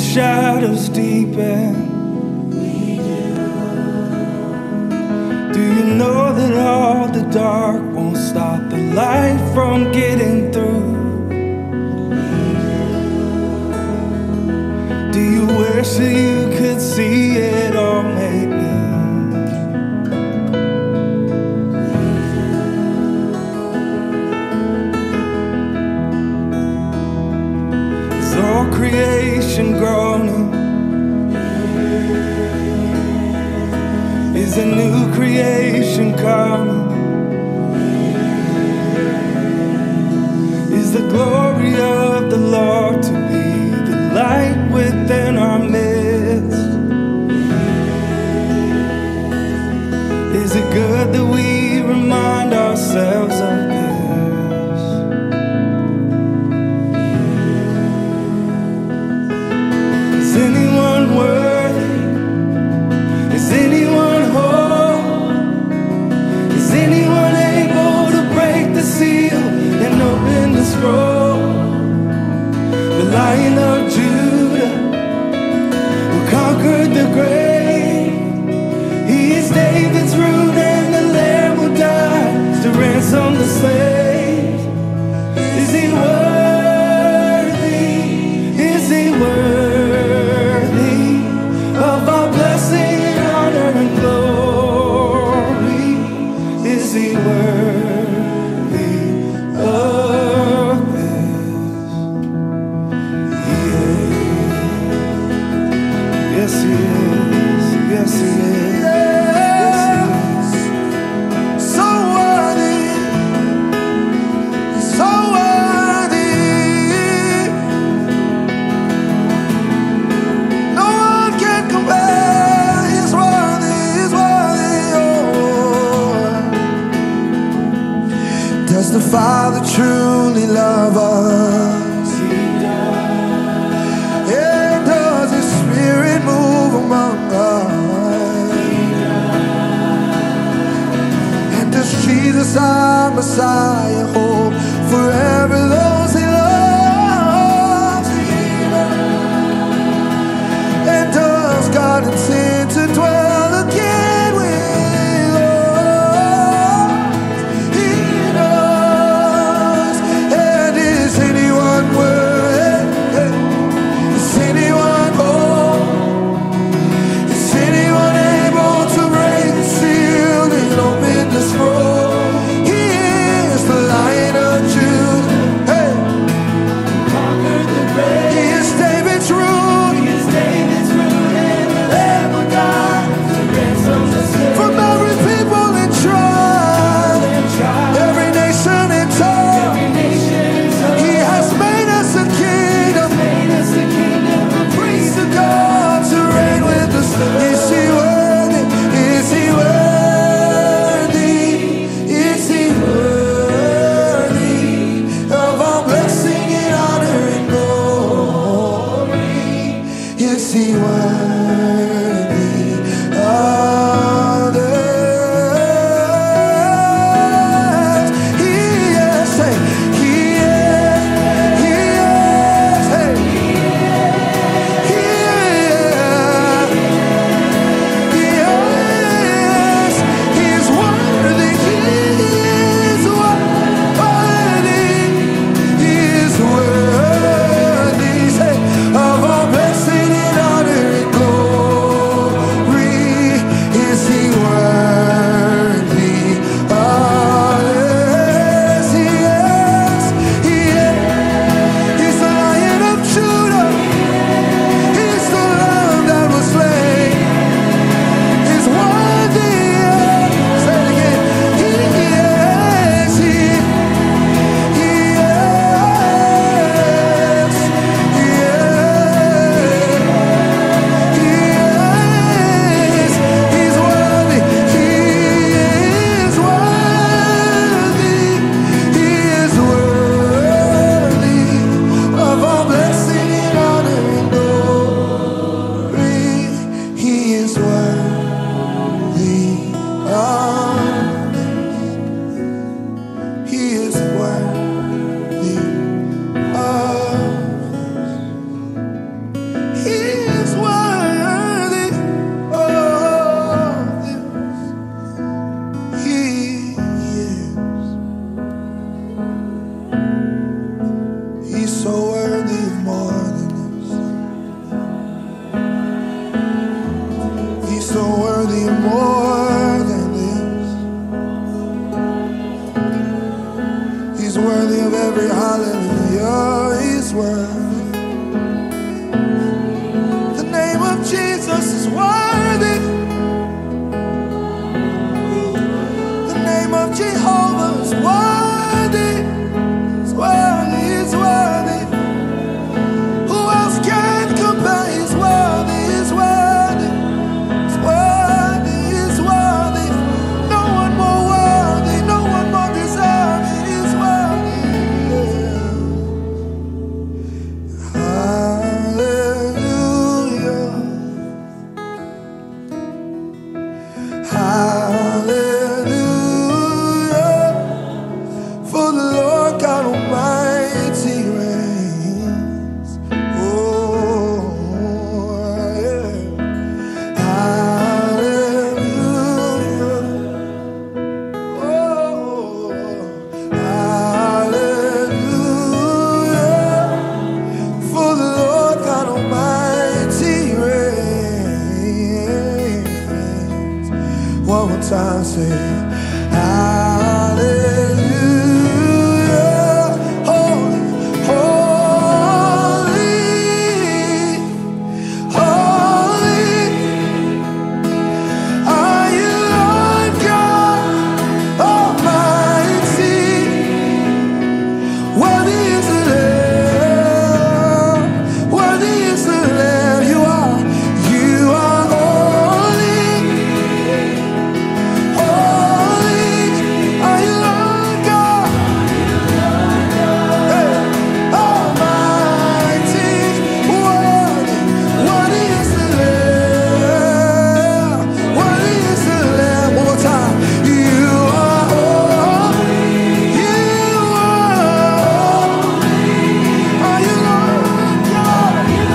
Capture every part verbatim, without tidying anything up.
shadows deepen. Do you know that all the dark won't stop the light from getting through? Do you wish that you could see it all made new? Is all creation groaning? Is a new creation coming? Is the glory of the Lord to be the light within our midst? Is it good that we remind ourselves of this? Is anyone worthy? Is anyone whole? Is anyone able to break the seal and open the scroll? The Lion of Judah, who conquered the grave, he is David's root and the Lamb who died to ransom the slaves. Is he worthy? Is he worthy of our blessing, honor and glory? Is he worthy of this? Yeah. Yes he is, yes he is, yes he is. So worthy, so worthy. No one can compare. He's worthy, he's worthy. Oh. Does the Father truly love us? And does His Spirit move among us? And does Jesus, our Messiah, hold forever those He loves? And does God intend to dwell again with us? He does. And is anyone worthy? Is anyone whole? Is anyone able to break the seal and open the scroll? He is the Lion every hallelujah is worthy. The name of Jesus is worthy. The name of Jehovah is worthy. It's worthy, it's worthy. Who else can compare? He's worthy, he's worthy. It's worthy, it's worthy. No one more worthy, no one more deserving. He's worthy. Hallelujah. Hallelujah. For the Lord God Almighty reigns. Oh, yeah. Hallelujah. Oh, hallelujah. For the Lord God Almighty reigns. One more time, say hallelujah. Holy, holy, holy are you, Lord God Almighty. Worthy is the Lamb, worthy is the Lamb. You are, you are holy, holy are you, Lord God. Hey, Almighty, worthy, worthy is the Lamb, worthy is the Lamb. One more time. You are holy, you are, are you, Lord God?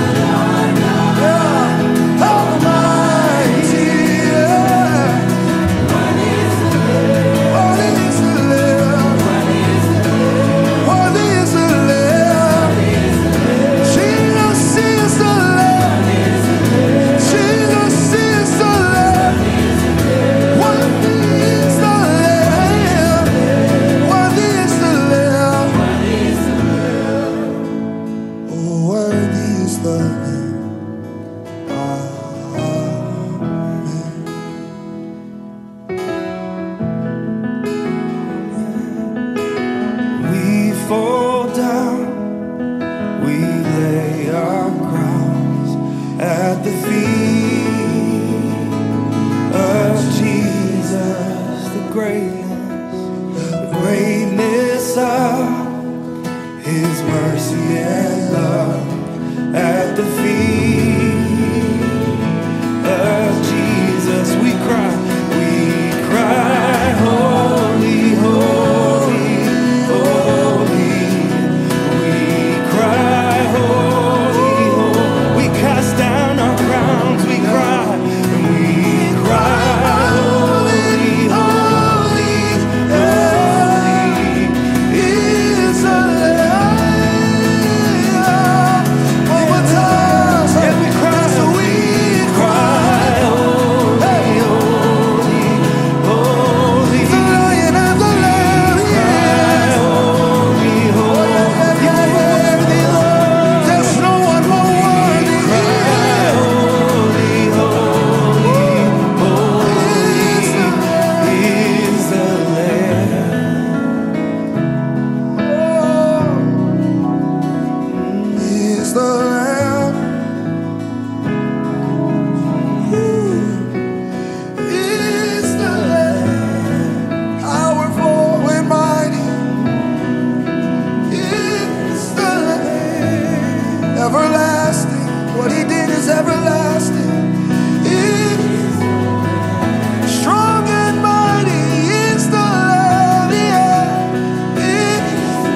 Yeah, Almighty, yeah. Worthy is the Lamb, worthy is the Lamb. Jesus is the Lamb, Jesus is the Lamb. Worthy is the Lamb, worthy is the Lamb. Oh, worthy is the Lamb. We fall down, we lay our crowns at the feet of Jesus. The greatness, the greatness of His mercy and love at the feet of Jesus. We cry, we cry, holy, holy, holy. We cry, holy, holy. We cast down our crowns, we cry, and we cry, holy, holy, holy is the Lamb. One more time, say, we cry, so we cry, holy, holy, holy. The Lion and the Lamb, yes. Holy, holy, you're worthy, Lord. There's no one more worthy. Holy, holy, holy is the Lamb. Is the Lamb. Is the Lamb. Powerful and mighty. Is the Lamb. Everlasting. What He did is everlasting. Is strong and mighty. Is the Lamb. Yeah. Is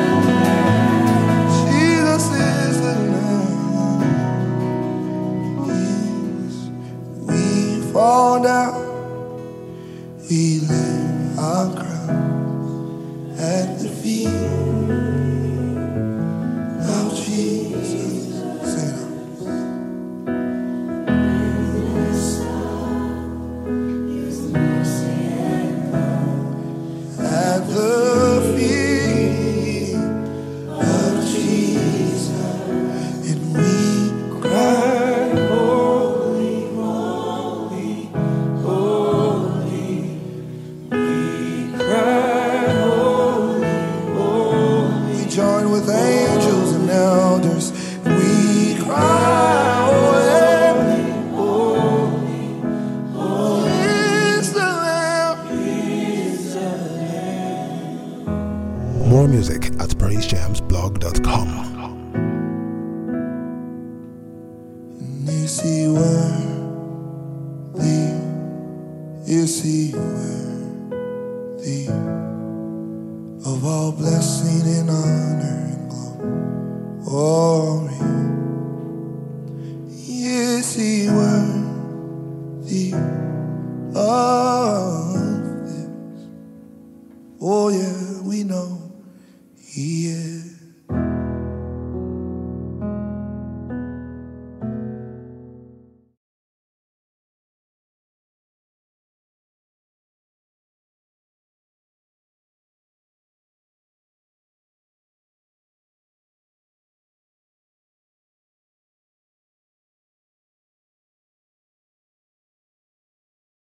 Jesus is the Lamb. Is. We fall down, we lay our crowns at the feet of Jesus. Say with angels and elders, and we cry, holy, holy, holy is the Lamb. More music at praise jams blog dot com. And is he worthy? Is he worthy of all blessing and honor?